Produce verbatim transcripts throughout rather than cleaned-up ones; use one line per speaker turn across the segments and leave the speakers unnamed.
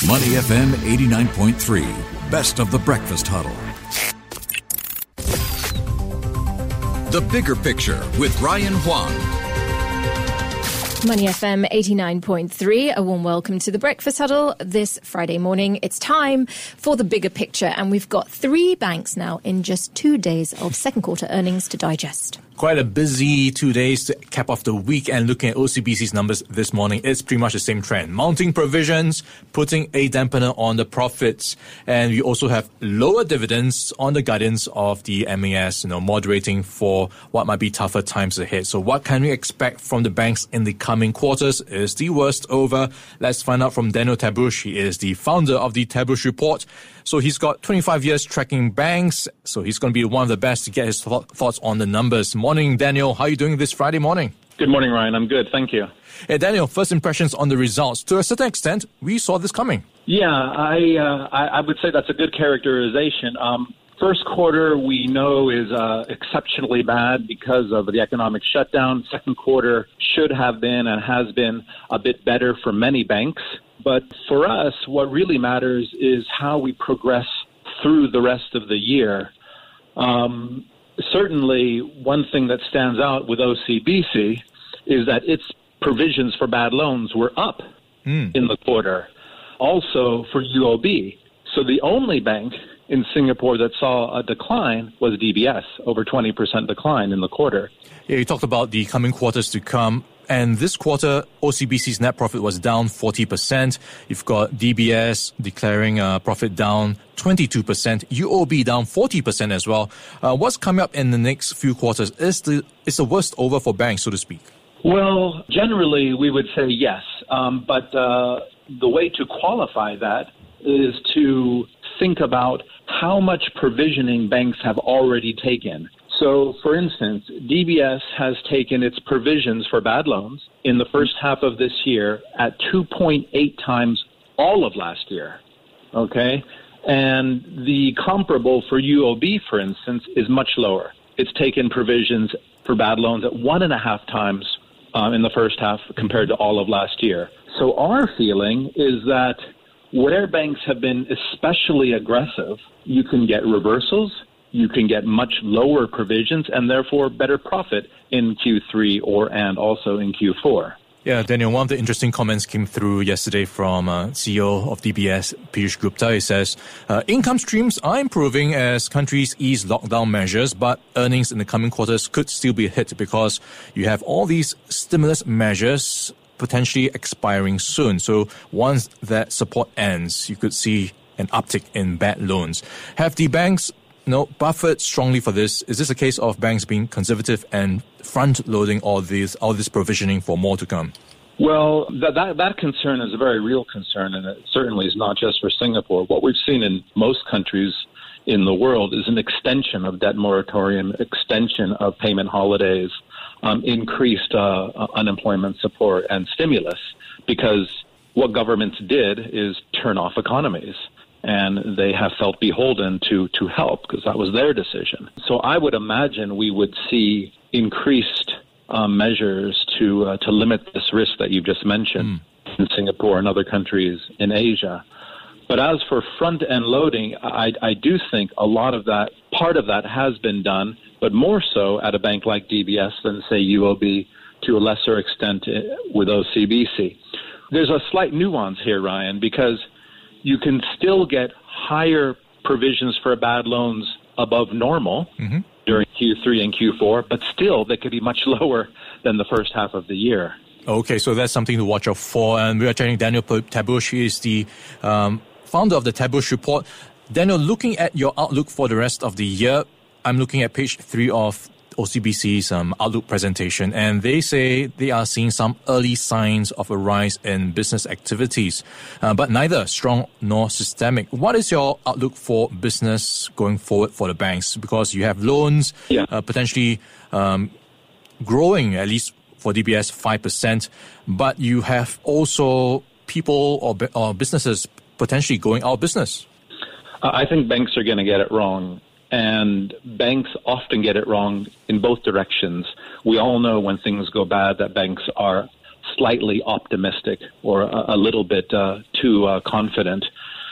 Money F M eighty-nine point three, best of the breakfast huddle. The Bigger Picture with Ryan Huang.
Money F M eighty-nine point three, a warm welcome to the Breakfast Huddle this Friday morning. It's time for the bigger picture, and we've got three banks now in just two days of second quarter earnings to digest.
Quite a busy two days to cap off the week, and looking at O C B C's numbers this morning, it's pretty much the same trend. Mounting provisions, putting a dampener on the profits, and we also have lower dividends on the guidance of the M A S, you know, moderating for what might be tougher times ahead. So what can we expect from the banks in the coming quarters? Is the worst over? Let's find out from Daniel Tabush. He is the founder of the Tabush Report. So he's got twenty-five years tracking banks, so he's going to be one of the best to get his th- thoughts on the numbers. Morning, Daniel. How are you doing this Friday morning?
Good morning, Ryan. I'm good. Thank you.
Hey, Daniel, first impressions on the results. To a certain extent, we saw this coming.
Yeah, I uh, I, I would say that's a good characterization. Um, first quarter, we know, is uh, exceptionally bad because of the economic shutdown. Second quarter should have been and has been a bit better for many banks. But for us, what really matters is how we progress through the rest of the year. Um, certainly, one thing that stands out with O C B C is that its provisions for bad loans were up mm. in the quarter. Also for U O B. So the only bank in Singapore that saw a decline was D B S, over twenty percent decline in the quarter.
Yeah, you talked about the coming quarters to come. And this quarter, O C B C's net profit was down forty percent. You've got D B S declaring a profit down twenty-two percent. U O B down forty percent as well. Uh, what's coming up in the next few quarters? Is the, is the worst over for banks, so to speak?
Well, generally, we would say yes. Um, but uh, the way to qualify that is to think about how much provisioning banks have already taken. So, for instance, D B S has taken its provisions for bad loans in the first half of this year at two point eight times all of last year, okay? And the comparable for U O B, for instance, is much lower. It's taken provisions for bad loans at one and a half times uh, in the first half compared to all of last year. So our feeling is that where banks have been especially aggressive, you can get reversals, you can get much lower provisions and therefore better profit in Q three or and also in Q four.
Yeah, Daniel, one of the interesting comments came through yesterday from uh, C E O of D B S, Piyush Gupta. He says, uh, income streams are improving as countries ease lockdown measures, but earnings in the coming quarters could still be hit because you have all these stimulus measures potentially expiring soon. So once that support ends, you could see an uptick in bad loans. Have the banks No, buffered strongly for this? Is this a case of banks being conservative and front-loading all these, all this provisioning for more to come?
Well, that, that that concern is a very real concern, and it certainly is not just for Singapore. What we've seen in most countries in the world is an extension of debt moratorium, extension of payment holidays, um, increased uh, unemployment support and stimulus, because what governments did is turn off economies. And they have felt beholden to, to help because that was their decision. So I would imagine we would see increased um, measures to uh, to limit this risk that you've just mentioned mm. in Singapore and other countries in Asia. But as for front-end loading, I, I do think a lot of that, part of that has been done, but more so at a bank like D B S than, say, U O B, to a lesser extent with O C B C. There's a slight nuance here, Ryan, because you can still get higher provisions for bad loans above normal mm-hmm. during Q three and Q four, but still they could be much lower than the first half of the year.
Okay, so that's something to watch out for. And we are chatting Daniel Tabush. He is the um, founder of the Tabush Report. Daniel, looking at your outlook for the rest of the year, I'm looking at page three of O C B C's um, Outlook presentation, and they say they are seeing some early signs of a rise in business activities, uh, but neither strong nor systemic. What is your outlook for business going forward for the banks? Because you have loans yeah. uh, potentially um, growing, at least for D B S, five percent, but you have also people or, or businesses potentially going out of business.
Uh, I think banks are going to get it wrong. And banks often get it wrong in both directions. We all know when things go bad that banks are slightly optimistic or a, a little bit uh, too uh, confident.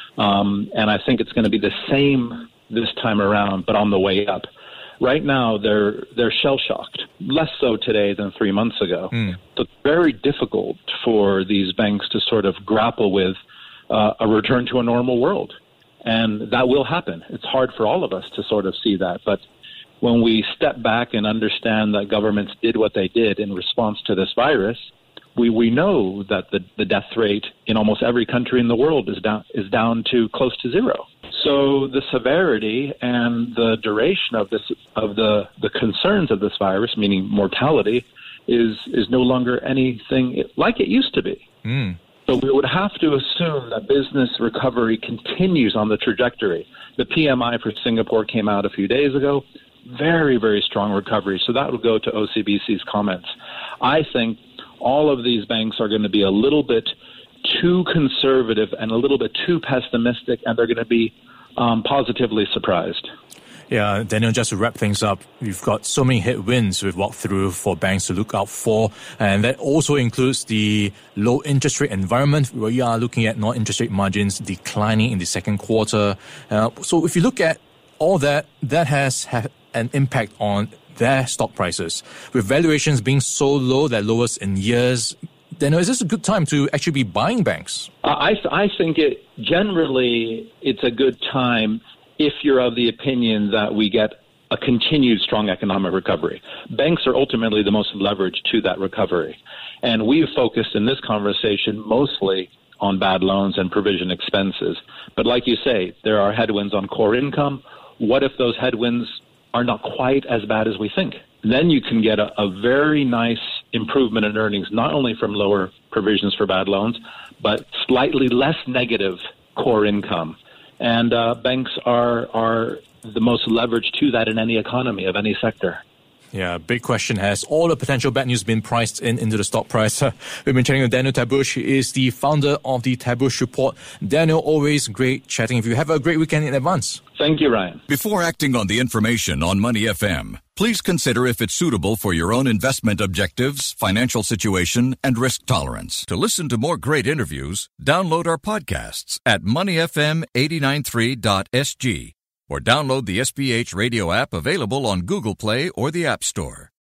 Um, and I think it's going to be the same this time around, but on the way up. Right now, they're they're shell-shocked, less so today than three months ago. Mm. So it's very difficult for these banks to sort of grapple with uh, a return to a normal world. And that will happen. It's hard for all of us to sort of see that. But when we step back and understand that governments did what they did in response to this virus, we, we know that the, the death rate in almost every country in the world is down is down to close to zero. So the severity and the duration of this of the, the concerns of this virus, meaning mortality, is is no longer anything like it used to be. Mm. So we would have to assume that business recovery continues on the trajectory. The P M I for Singapore came out a few days ago. Very, very strong recovery. So that will go to O C B C's comments. I think all of these banks are going to be a little bit too conservative and a little bit too pessimistic, and they're going to be um, positively surprised.
Yeah, Daniel, just to wrap things up, we've got so many headwinds we've walked through for banks to look out for, and that also includes the low interest rate environment, where we are looking at non-interest rate margins declining in the second quarter. Uh, so if you look at all that, that has had an impact on their stock prices. With valuations being so low, that lowest in years, Daniel, is this a good time to actually be buying banks?
I, th- I think it generally it's a good time if you're of the opinion that we get a continued strong economic recovery. Banks are ultimately the most leveraged to that recovery. And we've focused in this conversation mostly on bad loans and provision expenses. But like you say, there are headwinds on core income. What if those headwinds are not quite as bad as we think? Then you can get a, a very nice improvement in earnings, not only from lower provisions for bad loans, but slightly less negative core income. And uh, banks are are the most leveraged to that in any economy of any sector.
Yeah, big question. Has all the potential bad news been priced in into the stock price? We've been chatting with Daniel Tabush. He is the founder of the Tabush Report. Daniel, always great chatting with you. Have a great weekend in advance.
Thank you, Ryan.
Before acting on the information on Money F M, please consider if it's suitable for your own investment objectives, financial situation, and risk tolerance. To listen to more great interviews, download our podcasts at money f m eight nine three dot s g or download the S B H radio app available on Google Play or the App Store.